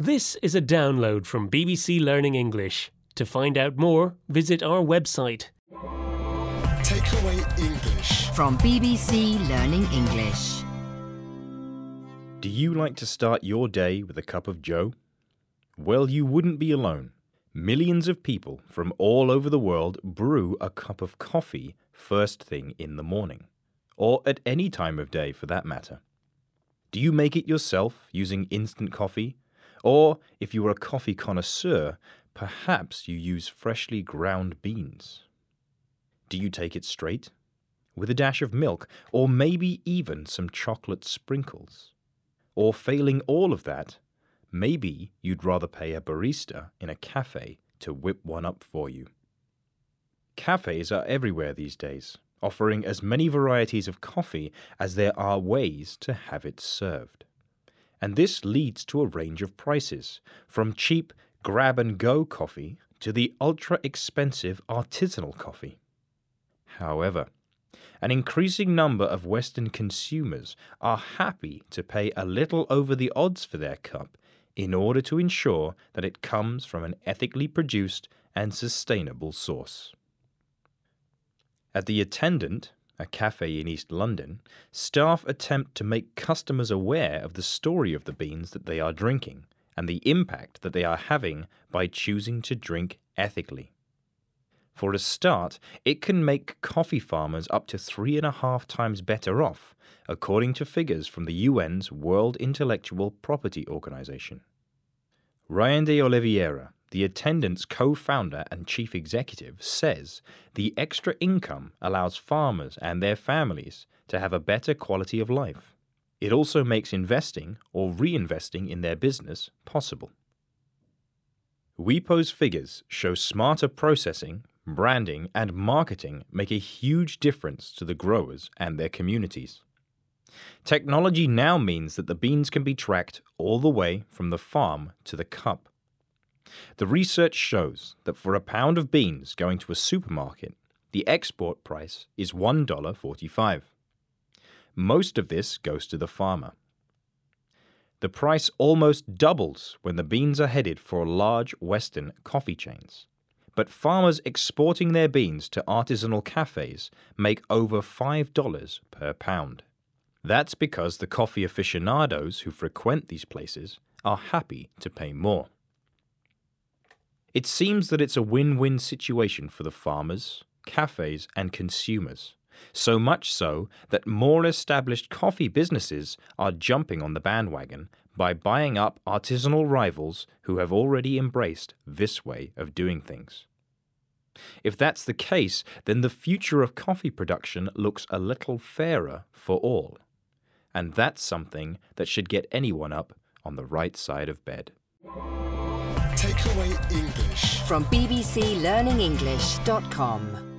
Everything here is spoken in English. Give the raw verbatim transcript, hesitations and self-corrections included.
This is a download from B B C Learning English. To find out more, visit our website. Takeaway English From B B C Learning English. Do you like to start your day with a cup of joe? Well, you wouldn't be alone. Millions of people from all over the world brew a cup of coffee first thing in the morning, or at any time of day for that matter. Do you make it yourself using instant coffee? Or, if you are a coffee connoisseur, perhaps you use freshly ground beans. Do you take it straight, with a dash of milk, or maybe even some chocolate sprinkles? Or failing all of that, maybe you'd rather pay a barista in a cafe to whip one up for you. Cafes are everywhere these days, offering as many varieties of coffee as there are ways to have it served. And this leads to a range of prices, from cheap grab-and-go coffee to the ultra-expensive artisanal coffee. However, an increasing number of Western consumers are happy to pay a little over the odds for their cup in order to ensure that it comes from an ethically produced and sustainable source. At The Attendant, a cafe in East London, staff attempt to make customers aware of the story of the beans that they are drinking and the impact that they are having by choosing to drink ethically. For a start, it can make coffee farmers up to three and a half times better off, according to figures from the U N's World Intellectual Property Organization. Ryan de Oliveira, The Attendant's co-founder and chief executive, says the extra income allows farmers and their families to have a better quality of life. It also makes investing or reinvesting in their business possible. WePo's figures show smarter processing, branding, and marketing make a huge difference to the growers and their communities. Technology now means that the beans can be tracked all the way from the farm to the cup. The research shows that for a pound of beans going to a supermarket, the export price is one dollar and forty-five cents. Most of this goes to the farmer. The price almost doubles when the beans are headed for large Western coffee chains. But farmers exporting their beans to artisanal cafes make over five dollars per pound. That's because the coffee aficionados who frequent these places are happy to pay more. It seems that it's a win-win situation for the farmers, cafes, and consumers, so much so that more established coffee businesses are jumping on the bandwagon by buying up artisanal rivals who have already embraced this way of doing things. If that's the case, then the future of coffee production looks a little fairer for all. And that's something that should get anyone up on the right side of bed. Takeaway English From b b c learning english dot com.